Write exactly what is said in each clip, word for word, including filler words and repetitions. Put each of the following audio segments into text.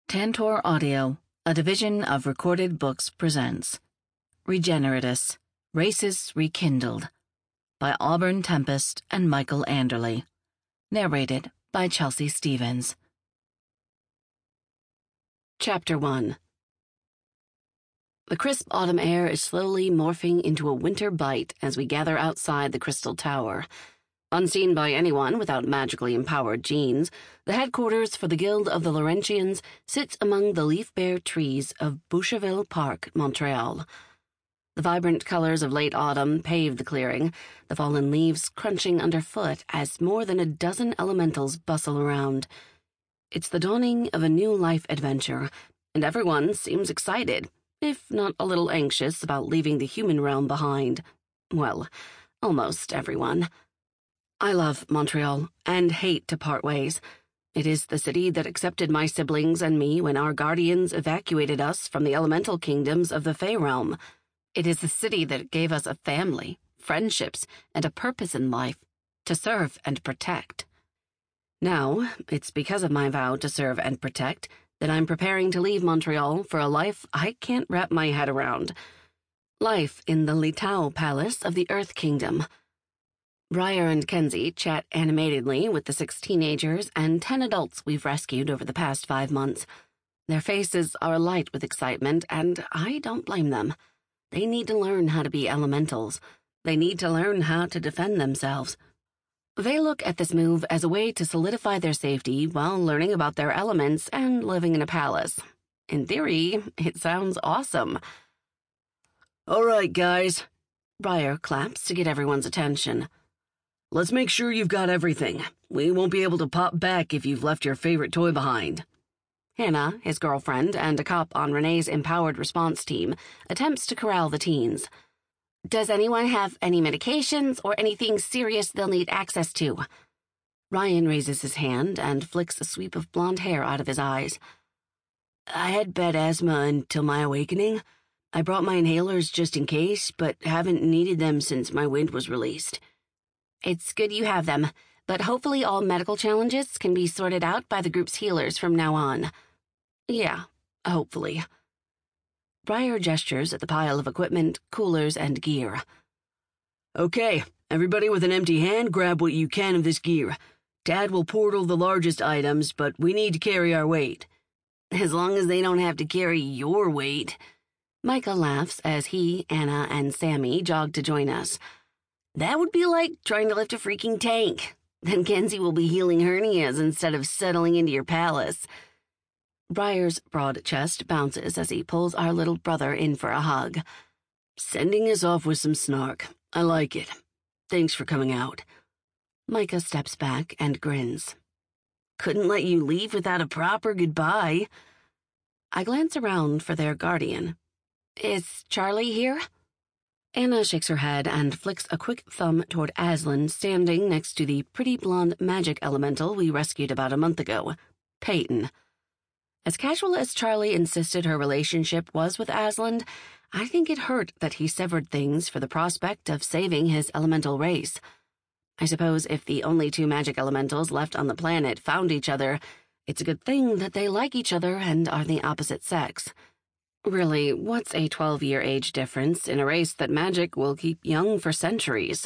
Tantor Audio, a division of Recorded Books, presents Regeneratus, Races Rekindled by Auburn Tempest and Michael Anderle. Narrated by Chelsea Stevens. Chapter one. The crisp autumn air is slowly morphing into a winter bite as we gather outside the Crystal Tower. Unseen by anyone without magically empowered genes, the headquarters for the Guild of the Laurentians sits among the leaf-bare trees of Boucherville Park, Montreal. The vibrant colors of late autumn pave the clearing, the fallen leaves crunching underfoot as more than a dozen elementals bustle around. It's the dawning of a new life adventure, and everyone seems excited, if not a little anxious about leaving the human realm behind. Well, almost everyone. I love Montreal, and hate to part ways. It is the city that accepted my siblings and me when our guardians evacuated us from the elemental kingdoms of the Fey realm. It is the city that gave us a family, friendships, and a purpose in life, to serve and protect. Now, it's because of my vow to serve and protect that I'm preparing to leave Montreal for a life I can't wrap my head around. Life in the Litao Palace of the Earth Kingdom. Briar and Kenzie chat animatedly with the six teenagers and ten adults we've rescued over the past five months. Their faces are alight with excitement, and I don't blame them. They need to learn how to be elementals. They need to learn how to defend themselves. They look at this move as a way to solidify their safety while learning about their elements and living in a palace. In theory, it sounds awesome. All right, guys. Briar claps to get everyone's attention. Let's make sure you've got everything. We won't be able to pop back if you've left your favorite toy behind. Hannah, his girlfriend, and a cop on Renee's empowered response team, attempts to corral the teens. Does anyone have any medications or anything serious they'll need access to? Ryan raises his hand and flicks a sweep of blonde hair out of his eyes. I had bad asthma until my awakening. I brought my inhalers just in case, but haven't needed them since my wind was released. It's good you have them, but hopefully all medical challenges can be sorted out by the group's healers from now on. Yeah, hopefully. Briar gestures at the pile of equipment, coolers, and gear. Okay, everybody with an empty hand, grab what you can of this gear. Dad will portal the largest items, but we need to carry our weight. As long as they don't have to carry your weight. Micah laughs as he, Anna, and Sammy jog to join us. That would be like trying to lift a freaking tank. Then Kenzie will be healing hernias instead of settling into your palace. Briar's broad chest bounces as he pulls our little brother in for a hug. Sending us off with some snark. I like it. Thanks for coming out. Micah steps back and grins. Couldn't let you leave without a proper goodbye. I glance around for their guardian. Is Charlie here? Anna shakes her head and flicks a quick thumb toward Aslan standing next to the pretty blonde magic elemental we rescued about a month ago, Peyton. As casual as Charlie insisted her relationship was with Aslan, I think it hurt that he severed things for the prospect of saving his elemental race. I suppose if the only two magic elementals left on the planet found each other, it's a good thing that they like each other and are the opposite sex. Really, what's a twelve-year age difference in a race that magic will keep young for centuries?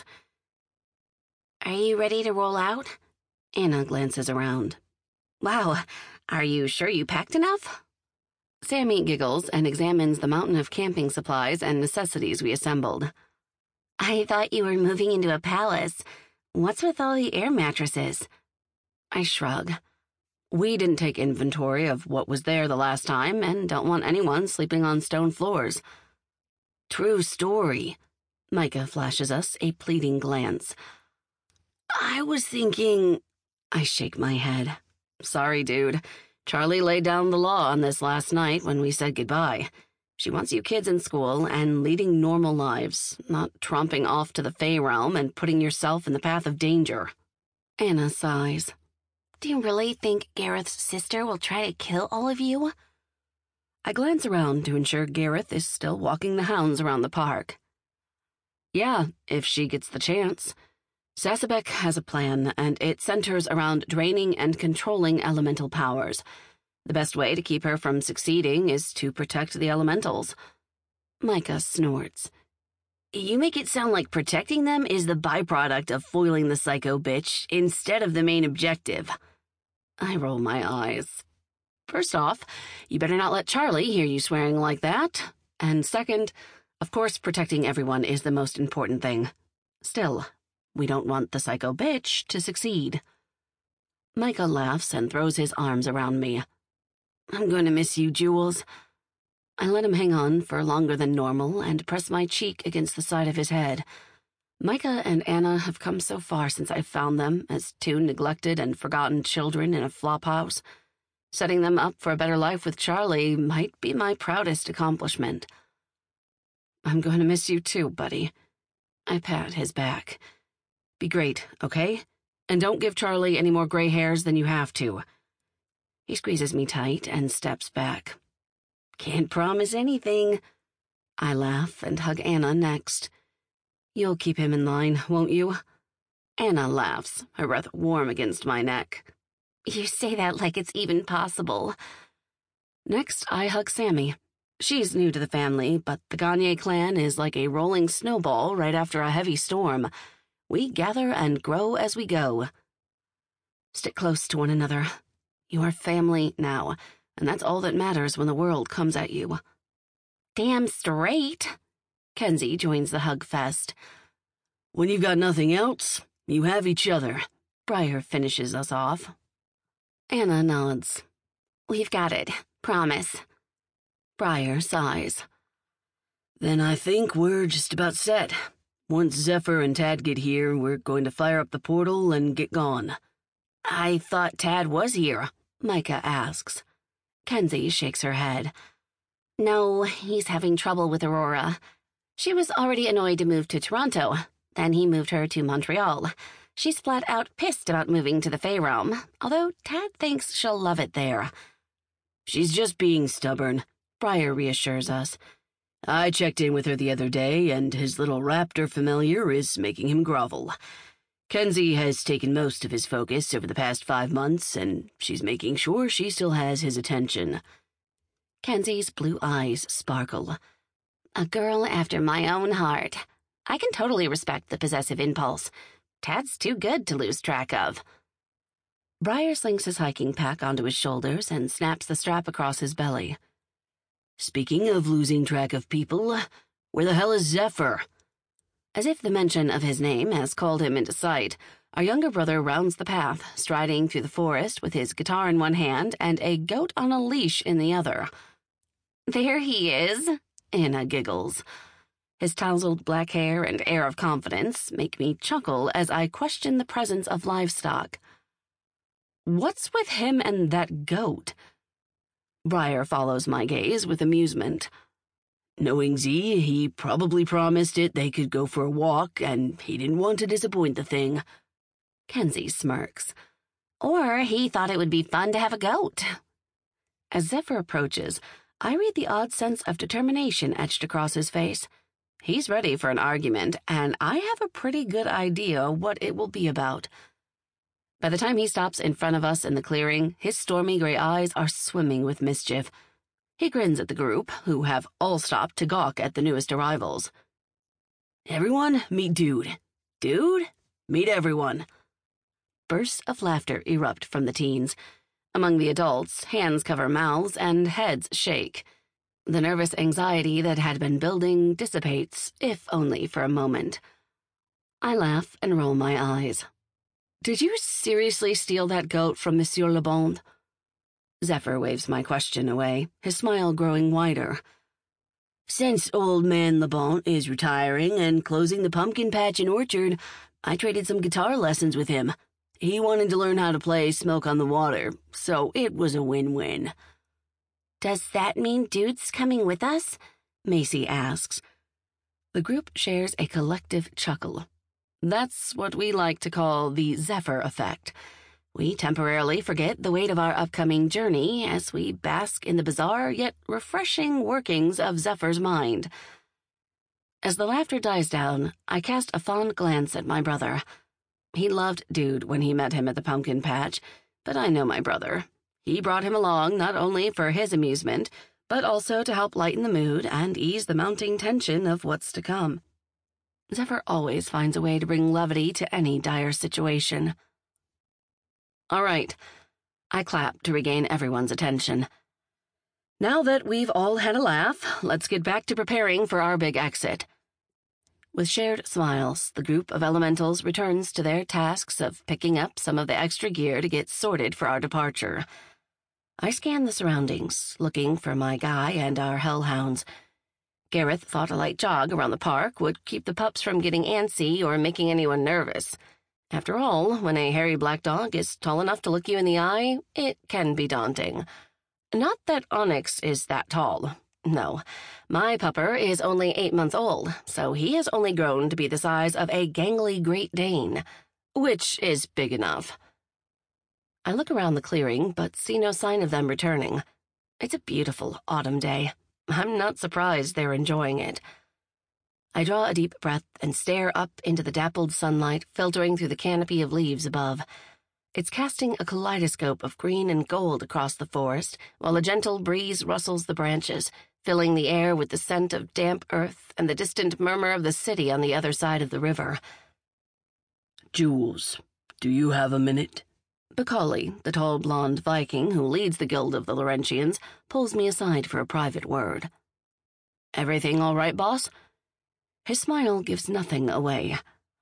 Are you ready to roll out? Anna glances around. Wow, are you sure you packed enough? Sammy giggles and examines the mountain of camping supplies and necessities we assembled. I thought you were moving into a palace. What's with all the air mattresses? I shrug. We didn't take inventory of what was there the last time and don't want anyone sleeping on stone floors. True story. Micah flashes us a pleading glance. I was thinking... I shake my head. Sorry, dude. Charlie laid down the law on this last night when we said goodbye. She wants you kids in school and leading normal lives, not tromping off to the Fey realm and putting yourself in the path of danger. Anna sighs. Do you really think Gareth's sister will try to kill all of you? I glance around to ensure Gareth is still walking the hounds around the park. Yeah, if she gets the chance. Sasabek has a plan, and it centers around draining and controlling elemental powers. The best way to keep her from succeeding is to protect the elementals. Micah snorts. You make it sound like protecting them is the byproduct of foiling the psycho bitch instead of the main objective. I roll my eyes. First off, you better not let Charlie hear you swearing like that. And second, of course protecting everyone is the most important thing. Still, we don't want the psycho bitch to succeed. Micah laughs and throws his arms around me. I'm going to miss you, Jules. I let him hang on for longer than normal and press my cheek against the side of his head. Micah and Anna have come so far since I found them as two neglected and forgotten children in a flophouse. Setting them up for a better life with Charlie might be my proudest accomplishment. I'm going to miss you too, buddy. I pat his back. Be great, okay? And don't give Charlie any more gray hairs than you have to. He squeezes me tight and steps back. Can't promise anything. I laugh and hug Anna next. You'll keep him in line, won't you? Anna laughs, her breath warm against my neck. You say that like it's even possible. Next, I hug Sammy. She's new to the family, but the Gagne clan is like a rolling snowball right after a heavy storm. We gather and grow as we go. Stick close to one another. You are family now, and that's all that matters when the world comes at you. Damn straight. Kenzie joins the hug fest. When you've got nothing else, you have each other. Briar finishes us off. Anna nods. We've got it. Promise. Briar sighs. Then I think we're just about set. Once Zephyr and Tad get here, we're going to fire up the portal and get gone. I thought Tad was here, Micah asks. Kenzie shakes her head. No, he's having trouble with Aurora. She was already annoyed to move to Toronto. Then he moved her to Montreal. She's flat out pissed about moving to the Fae Realm, although Tad thinks she'll love it there. She's just being stubborn, Briar reassures us. I checked in with her the other day, and his little raptor familiar is making him grovel. Kenzie has taken most of his focus over the past five months, and she's making sure she still has his attention. Kenzie's blue eyes sparkle. A girl after my own heart. I can totally respect the possessive impulse. Tad's too good to lose track of. Briar slings his hiking pack onto his shoulders and snaps the strap across his belly. Speaking of losing track of people, where the hell is Zephyr? As if the mention of his name has called him into sight, our younger brother rounds the path, striding through the forest with his guitar in one hand and a goat on a leash in the other. There he is, Anna giggles. His tousled black hair and air of confidence make me chuckle as I question the presence of livestock. What's with him and that goat? Briar follows my gaze with amusement. Knowing Z, he probably promised it they could go for a walk, and he didn't want to disappoint the thing. Kenzie smirks. Or he thought it would be fun to have a goat. As Zephyr approaches, I read the odd sense of determination etched across his face. He's ready for an argument, and I have a pretty good idea what it will be about. By the time he stops in front of us in the clearing, his stormy gray eyes are swimming with mischief. He grins at the group, who have all stopped to gawk at the newest arrivals. Everyone, meet Dude. Dude, meet everyone. Bursts of laughter erupt from the teens. Among the adults, hands cover mouths and heads shake. The nervous anxiety that had been building dissipates, if only for a moment. I laugh and roll my eyes. Did you seriously steal that goat from Monsieur Le Bon? Zephyr waves my question away, his smile growing wider. Since old man Le Bon is retiring and closing the pumpkin patch and orchard, I traded some guitar lessons with him. He wanted to learn how to play Smoke on the Water, so it was a win-win. Does that mean Dude's coming with us? Macy asks. The group shares a collective chuckle. That's what we like to call the Zephyr effect. We temporarily forget the weight of our upcoming journey as we bask in the bizarre yet refreshing workings of Zephyr's mind. As the laughter dies down, I cast a fond glance at my brother. He loved Dude when he met him at the pumpkin patch, but I know my brother. He brought him along not only for his amusement, but also to help lighten the mood and ease the mounting tension of what's to come. Zephyr always finds a way to bring levity to any dire situation. All right. I clap to regain everyone's attention. Now that we've all had a laugh, let's get back to preparing for our big exit. With shared smiles, the group of elementals returns to their tasks of picking up some of the extra gear to get sorted for our departure. I scan the surroundings, looking for my guy and our hellhounds. Gareth thought a light jog around the park would keep the pups from getting antsy or making anyone nervous. After all, when a hairy black dog is tall enough to look you in the eye, it can be daunting. Not that Onyx is that tall. No, my pupper is only eight months old, so he has only grown to be the size of a gangly Great Dane, which is big enough. I look around the clearing, but see no sign of them returning. It's a beautiful autumn day. I'm not surprised they're enjoying it. I draw a deep breath and stare up into the dappled sunlight filtering through the canopy of leaves above. It's casting a kaleidoscope of green and gold across the forest, while a gentle breeze rustles the branches, filling the air with the scent of damp earth and the distant murmur of the city on the other side of the river. Jules, do you have a minute? Bacali, the tall blonde Viking who leads the Guild of the Laurentians, pulls me aside for a private word. Everything all right, boss? His smile gives nothing away.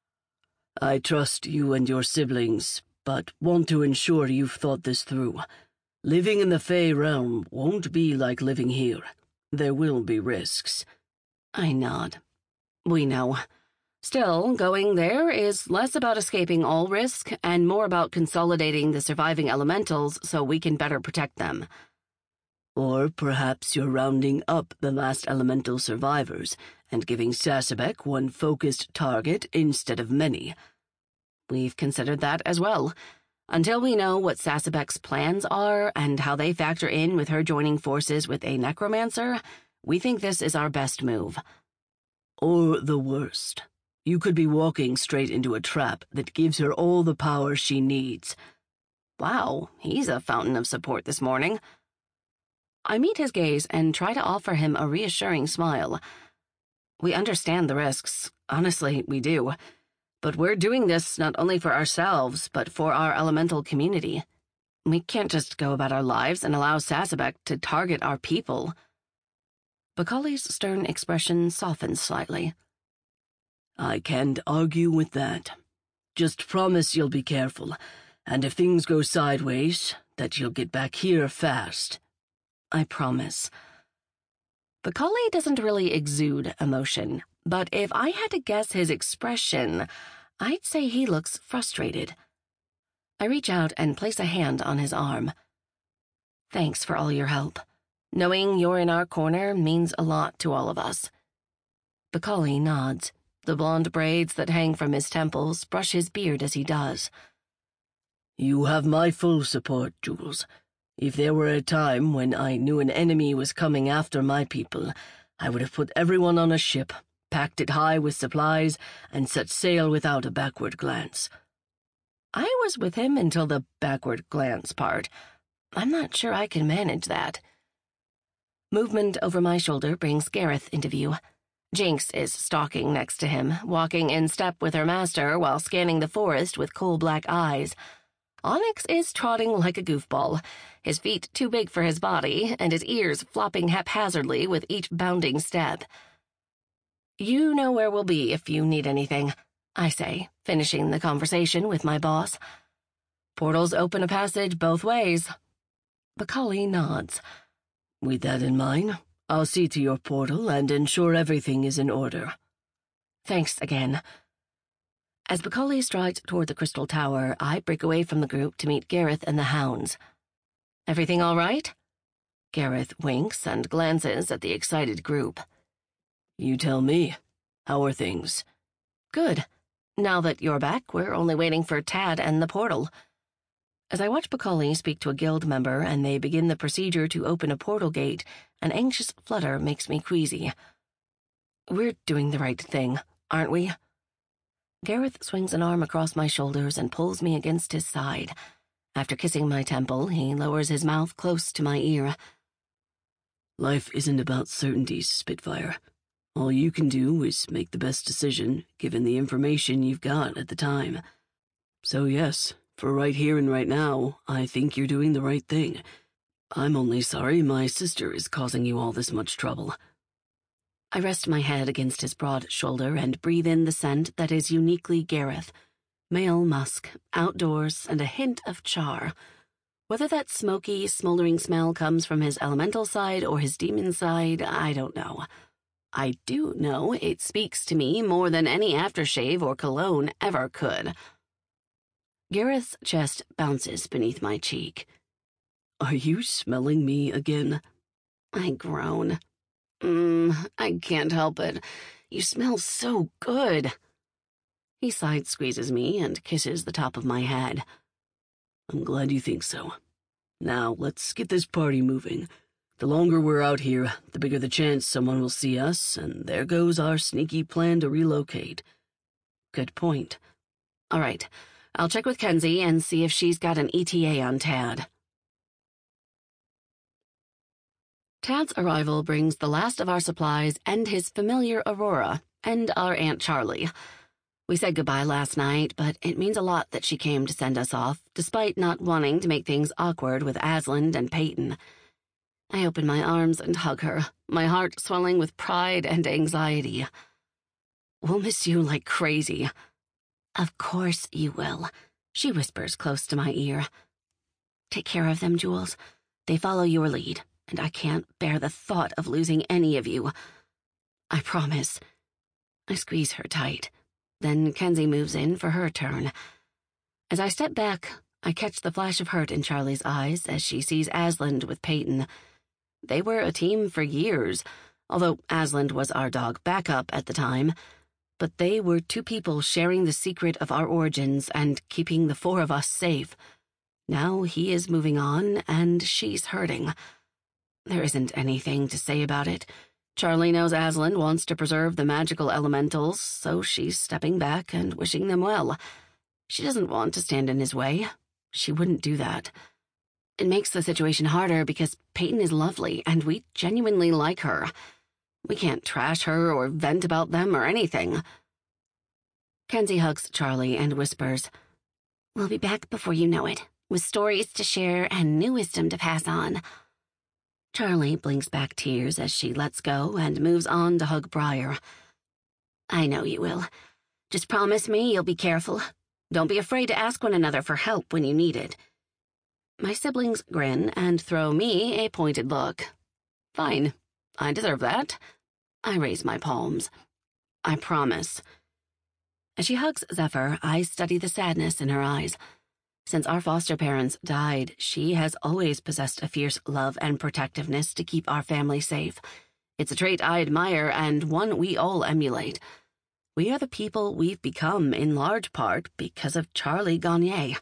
I trust you and your siblings, but want to ensure you've thought this through. Living in the Fey realm won't be like living here. There will be risks. I nod. We know. Still, going there is less about escaping all risk and more about consolidating the surviving elementals so we can better protect them. Or perhaps you're rounding up the last elemental survivors and giving Sasabek one focused target instead of many. We've considered that as well. Until we know what Sasabek's plans are and how they factor in with her joining forces with a necromancer, we think this is our best move. Or the worst. You could be walking straight into a trap that gives her all the power she needs. Wow, he's a fountain of support this morning. I meet his gaze and try to offer him a reassuring smile. We understand the risks. Honestly, we do. But we're doing this not only for ourselves, but for our elemental community. We can't just go about our lives and allow Sasabek to target our people. Bacali's stern expression softens slightly. I can't argue with that. Just promise you'll be careful, and if things go sideways, that you'll get back here fast. I promise. Bacali doesn't really exude emotion, but if I had to guess his expression, I'd say he looks frustrated. I reach out and place a hand on his arm. Thanks for all your help. Knowing you're in our corner means a lot to all of us. Bacali nods. The blonde braids that hang from his temples brush his beard as he does. You have my full support, Jules. If there were a time when I knew an enemy was coming after my people, I would have put everyone on a ship, packed it high with supplies, and set sail without a backward glance. I was with him until the backward glance part. I'm not sure I can manage that. Movement over my shoulder brings Gareth into view. Jinx is stalking next to him, walking in step with her master while scanning the forest with coal-black eyes. Onyx is trotting like a goofball, his feet too big for his body, and his ears flopping haphazardly with each bounding step. You know where we'll be if you need anything, I say, finishing the conversation with my boss. Portals open a passage both ways. Bacali nods. With that in mind, I'll see to your portal and ensure everything is in order. Thanks again. As Bacali strides toward the crystal tower, I break away from the group to meet Gareth and the hounds. Everything all right? Gareth winks and glances at the excited group. You tell me. How are things? Good. Now that you're back, we're only waiting for Tad and the portal. As I watch Bacali speak to a guild member and they begin the procedure to open a portal gate, an anxious flutter makes me queasy. We're doing the right thing, aren't we? Gareth swings an arm across my shoulders and pulls me against his side. After kissing my temple, he lowers his mouth close to my ear. Life isn't about certainties, Spitfire. All you can do is make the best decision, given the information you've got at the time. So yes, for right here and right now, I think you're doing the right thing. I'm only sorry my sister is causing you all this much trouble. I rest my head against his broad shoulder and breathe in the scent that is uniquely Gareth. Male musk, outdoors, and a hint of char. Whether that smoky, smoldering smell comes from his elemental side or his demon side, I don't know. I do know it speaks to me more than any aftershave or cologne ever could. Gareth's chest bounces beneath my cheek. Are you smelling me again? I groan. Mmm, I can't help it. You smell so good. He side squeezes me and kisses the top of my head. I'm glad you think so. Now, let's get this party moving. The longer we're out here, the bigger the chance someone will see us, and there goes our sneaky plan to relocate. Good point. All right, I'll check with Kenzie and see if she's got an E T A on Tad. Tad's arrival brings the last of our supplies and his familiar Aurora, and our Aunt Charlie. We said goodbye last night, but it means a lot that she came to send us off, despite not wanting to make things awkward with Aslan and Peyton. I open my arms and hug her, my heart swelling with pride and anxiety. We'll miss you like crazy. Of course you will, she whispers close to my ear. Take care of them, Jules. They follow your lead, and I can't bear the thought of losing any of you. I promise. I squeeze her tight. Then Kenzie moves in for her turn. As I step back, I catch the flash of hurt in Charlie's eyes as she sees Aslan with Peyton. They were a team for years, although Aslan was our dog backup at the time. But they were two people sharing the secret of our origins and keeping the four of us safe. Now he is moving on, and she's hurting. There isn't anything to say about it. Charlie knows Aslan wants to preserve the magical elementals, so she's stepping back and wishing them well. She doesn't want to stand in his way. She wouldn't do that. It makes the situation harder because Peyton is lovely, and we genuinely like her. We can't trash her or vent about them or anything. Kenzie hugs Charlie and whispers, "We'll be back before you know it, with stories to share and new wisdom to pass on." Charlie blinks back tears as she lets go and moves on to hug Briar. "I know you will. Just promise me you'll be careful. Don't be afraid to ask one another for help when you need it." My siblings grin and throw me a pointed look. Fine. I deserve that. I raise my palms. I promise. As she hugs Zephyr, I study the sadness in her eyes. Since our foster parents died, she has always possessed a fierce love and protectiveness to keep our family safe. It's a trait I admire and one we all emulate. We are the people we've become in large part because of Charlie Gagne.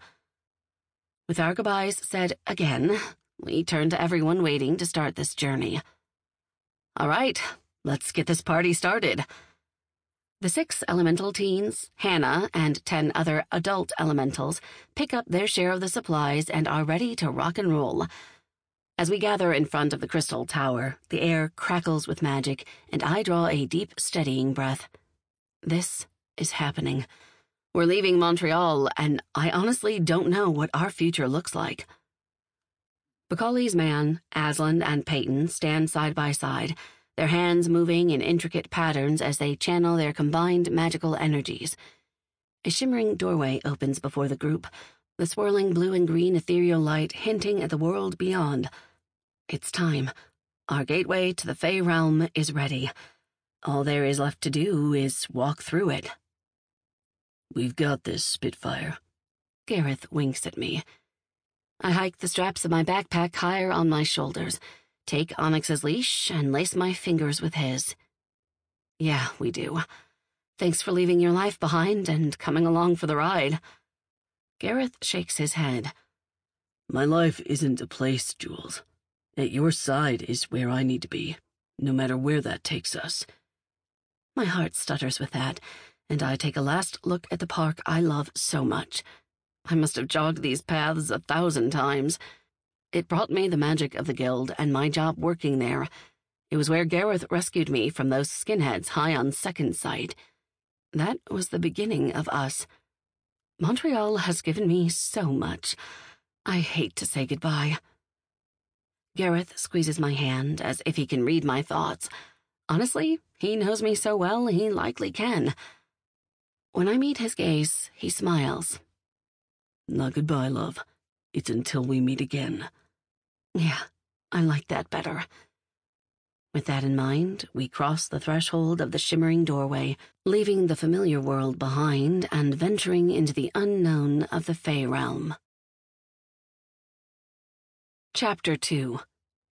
With our goodbyes said again, we turn to everyone waiting to start this journey. All right, let's get this party started. The six elemental teens, Hannah, and ten other adult elementals pick up their share of the supplies and are ready to rock and roll. As we gather in front of the crystal tower, the air crackles with magic, and I draw a deep, steadying breath. This is happening. We're leaving Montreal, and I honestly don't know what our future looks like. Bacalli's man, Aslan, and Peyton stand side by side, their hands moving in intricate patterns as they channel their combined magical energies. A shimmering doorway opens before the group, the swirling blue and green ethereal light hinting at the world beyond. It's time. Our gateway to the Fey realm is ready. All there is left to do is walk through it. We've got this, Spitfire. Gareth winks at me. I hike the straps of my backpack higher on my shoulders, take Onyx's leash, and lace my fingers with his. Yeah, we do. Thanks for leaving your life behind and coming along for the ride. Gareth shakes his head. My life isn't a place, Jules. At your side is where I need to be, no matter where that takes us. My heart stutters with that, and I take a last look at the park I love so much. I must have jogged these paths a thousand times. It brought me the magic of the guild and my job working there. It was where Gareth rescued me from those skinheads high on Second Sight. That was the beginning of us. Montreal has given me so much. I hate to say goodbye. Gareth squeezes my hand as if he can read my thoughts. Honestly, he knows me so well he likely can. When I meet his gaze, he smiles. Not goodbye, love. It's until we meet again. Yeah, I like that better. With that in mind, we cross the threshold of the shimmering doorway, leaving the familiar world behind and venturing into the unknown of the Fey realm. Chapter two.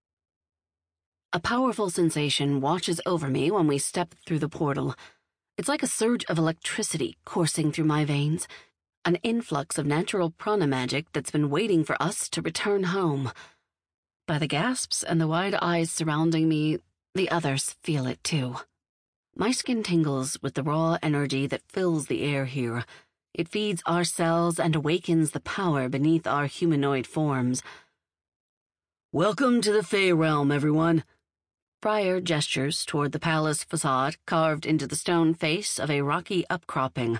A powerful sensation washes over me when we step through the portal. It's like a surge of electricity coursing through my veins, an influx of natural prana magic that's been waiting for us to return home. By the gasps and the wide eyes surrounding me, the others feel it too. My skin tingles with the raw energy that fills the air here. It feeds our cells and awakens the power beneath our humanoid forms. Welcome to the Fey realm, everyone. Briar gestures toward the palace facade carved into the stone face of a rocky upcropping.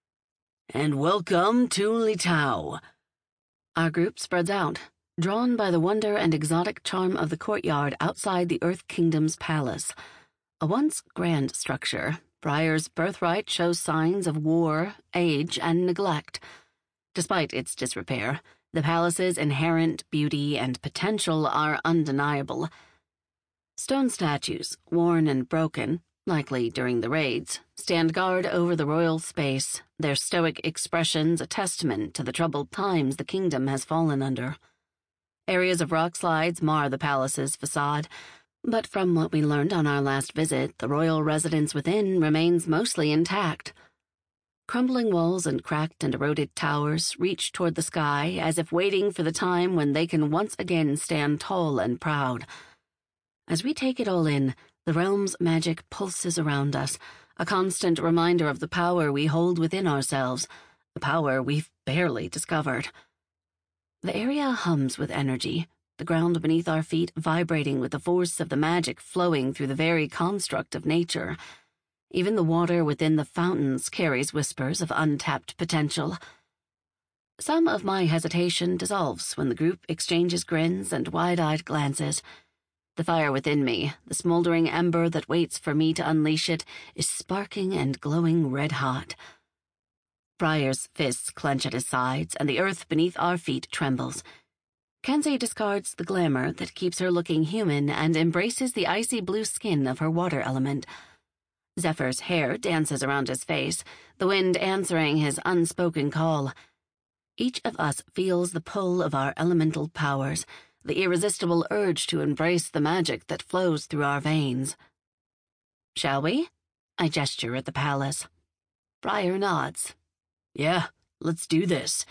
And welcome to Litau. Our group spreads out, drawn by the wonder and exotic charm of the courtyard outside the Earth Kingdom's palace. A once grand structure, Briar's birthright shows signs of war, age, and neglect. Despite its disrepair, the palace's inherent beauty and potential are undeniable. Stone statues, worn and broken, likely during the raids, stand guard over the royal space, their stoic expressions a testament to the troubled times the kingdom has fallen under. Areas of rock slides mar the palace's facade, but from what we learned on our last visit, the royal residence within remains mostly intact. Crumbling walls and cracked and eroded towers reach toward the sky as if waiting for the time when they can once again stand tall and proud. As we take it all in, the realm's magic pulses around us, a constant reminder of the power we hold within ourselves, the power we've barely discovered. The area hums with energy, the ground beneath our feet vibrating with the force of the magic flowing through the very construct of nature. Even the water within the fountains carries whispers of untapped potential. Some of my hesitation dissolves when the group exchanges grins and wide-eyed glances. The fire within me, the smoldering ember that waits for me to unleash it, is sparking and glowing red-hot. Briar's fists clench at his sides, and the earth beneath our feet trembles. Kenzie discards the glamour that keeps her looking human and embraces the icy blue skin of her water element. Zephyr's hair dances around his face, the wind answering his unspoken call. Each of us feels the pull of our elemental powers, the irresistible urge to embrace the magic that flows through our veins. Shall we? I gesture at the palace. Briar nods. Yeah, let's do this.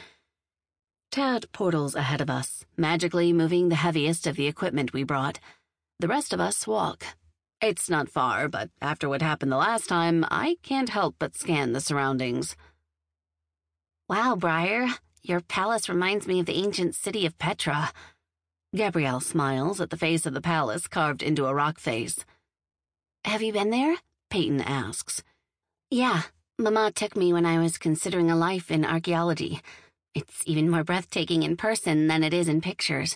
Tad portals ahead of us, magically moving the heaviest of the equipment we brought. The rest of us walk. It's not far, but after what happened the last time, I can't help but scan the surroundings. Wow, Briar, your palace reminds me of the ancient city of Petra. Gabrielle smiles at the face of the palace carved into a rock face. Have you been there? Peyton asks. Yeah, Mama took me when I was considering a life in archaeology. It's even more breathtaking in person than it is in pictures.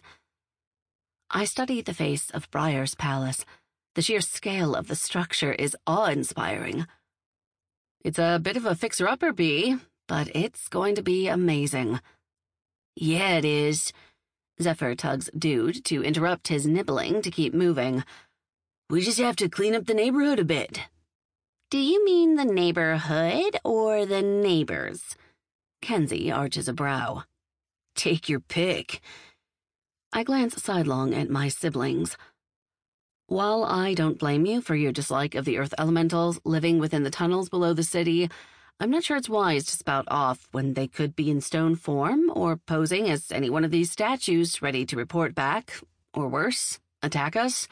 I study the face of Briar's palace. The sheer scale of the structure is awe-inspiring. It's a bit of a fixer-upper, Bee, but it's going to be amazing. Yeah, it is. Zephyr tugs Dude to interrupt his nibbling to keep moving. We just have to clean up the neighborhood a bit. Do you mean the neighborhood or the neighbors? Kenzie arches a brow. Take your pick. I glance sidelong at my siblings. While I don't blame you for your dislike of the earth elementals living within the tunnels below the city, I'm not sure it's wise to spout off when they could be in stone form or posing as any one of these statues ready to report back, or worse, attack us.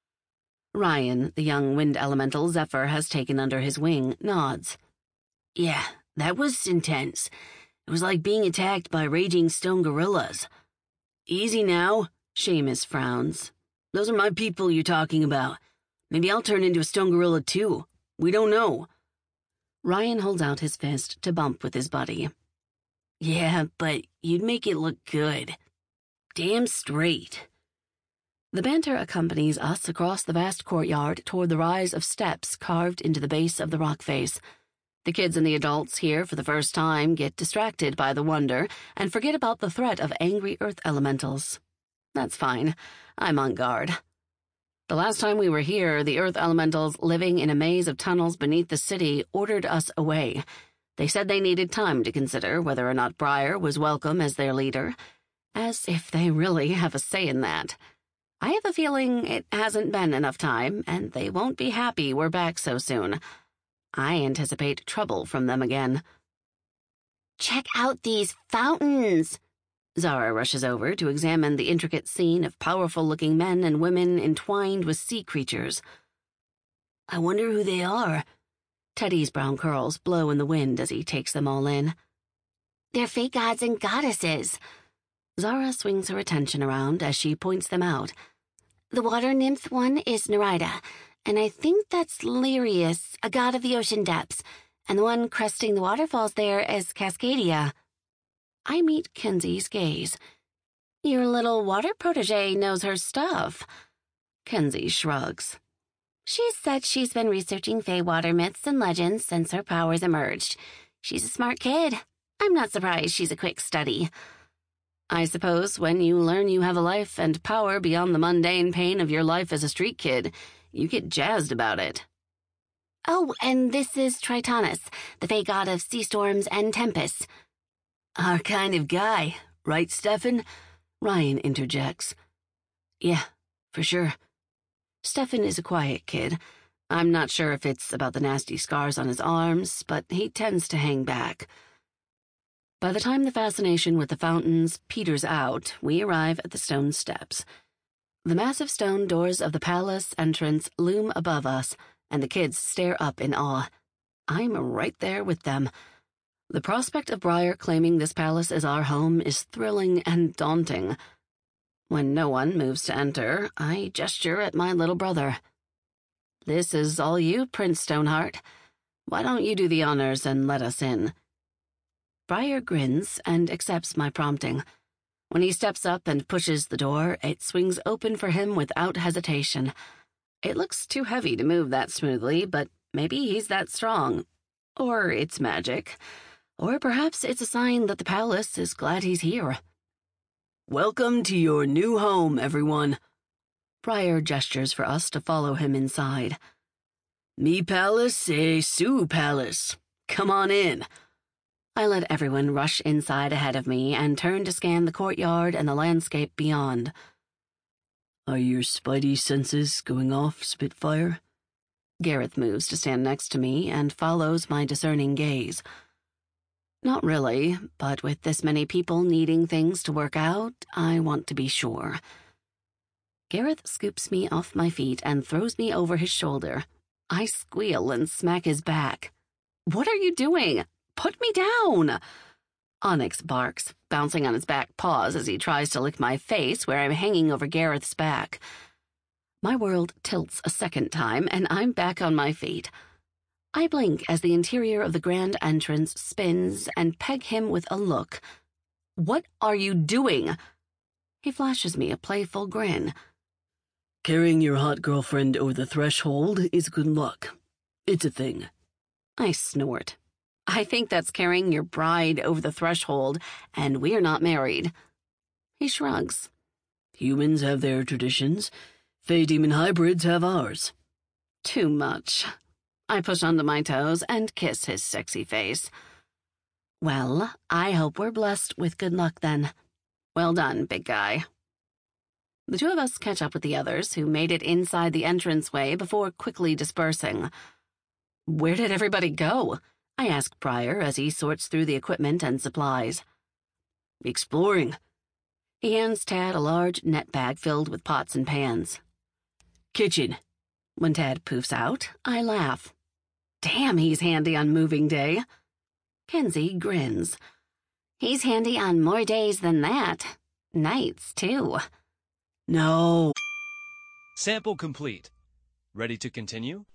Ryan, the young wind elemental Zephyr has taken under his wing, nods. Yeah, that was intense. It was like being attacked by raging stone gorillas. Easy now, Seamus frowns. Those are my people you're talking about. Maybe I'll turn into a stone gorilla too. We don't know. Ryan holds out his fist to bump with his buddy. Yeah, but you'd make it look good. Damn straight. The banter accompanies us across the vast courtyard toward the rise of steps carved into the base of the rock face. The kids and the adults here for the first time get distracted by the wonder and forget about the threat of angry earth elementals. That's fine. I'm on guard. The last time we were here, the earth elementals living in a maze of tunnels beneath the city ordered us away. They said they needed time to consider whether or not Briar was welcome as their leader. As if they really have a say in that. I have a feeling it hasn't been enough time, and they won't be happy we're back so soon. I anticipate trouble from them again. Check out these fountains! Zara rushes over to examine the intricate scene of powerful-looking men and women entwined with sea creatures. I wonder who they are. Teddy's brown curls blow in the wind as he takes them all in. They're fake gods and goddesses. Zara swings her attention around as she points them out. The water nymph one is Nereida, and I think that's Lirius, a god of the ocean depths, and the one cresting the waterfalls there is Cascadia. I meet Kenzie's gaze. Your little water protege knows her stuff. Kenzie shrugs. She's said she's been researching Fey water myths and legends since her powers emerged. She's a smart kid. I'm not surprised she's a quick study. I suppose when you learn you have a life and power beyond the mundane pain of your life as a street kid, you get jazzed about it. Oh, and this is Tritonus, the Fey god of sea storms and tempests. Our kind of guy, right, Stefan? Ryan interjects. Yeah, for sure. Stefan is a quiet kid. I'm not sure if it's about the nasty scars on his arms, but he tends to hang back. By the time the fascination with the fountains peters out, we arrive at the stone steps. The massive stone doors of the palace entrance loom above us, and the kids stare up in awe. I'm right there with them. The prospect of Briar claiming this palace as our home is thrilling and daunting. When no one moves to enter, I gesture at my little brother. This is all you, Prince Stoneheart. Why don't you do the honors and let us in? Briar grins and accepts my prompting. When he steps up and pushes the door, it swings open for him without hesitation. It looks too heavy to move that smoothly, but maybe he's that strong. Or it's magic. Or perhaps it's a sign that the palace is glad he's here. Welcome to your new home, everyone. Briar gestures for us to follow him inside. Me palace, eh, Sue palace. Come on in. I let everyone rush inside ahead of me and turn to scan the courtyard and the landscape beyond. Are your spidey senses going off, Spitfire? Gareth moves to stand next to me and follows my discerning gaze. Not really, but with this many people needing things to work out, I want to be sure. Gareth scoops me off my feet and throws me over his shoulder. I squeal and smack his back. What are you doing? Put me down! Onyx barks, bouncing on his back paws as he tries to lick my face where I'm hanging over Gareth's back. My world tilts a second time, and I'm back on my feet. I blink as the interior of the grand entrance spins and peg him with a look. What are you doing? He flashes me a playful grin. Carrying your hot girlfriend over the threshold is good luck. It's a thing. I snort. I think that's carrying your bride over the threshold, and we're not married. He shrugs. Humans have their traditions. Fey demon hybrids have ours. Too much. I push onto my toes and kiss his sexy face. Well, I hope we're blessed with good luck then. Well done, big guy. The two of us catch up with the others, who made it inside the entranceway before quickly dispersing. Where did everybody go? I ask Briar as he sorts through the equipment and supplies. Exploring. He hands Tad a large net bag filled with pots and pans. Kitchen. When Tad poofs out, I laugh. Damn, he's handy on moving day. Kenzie grins. He's handy on more days than that. Nights, too. No. Sample complete. Ready to continue?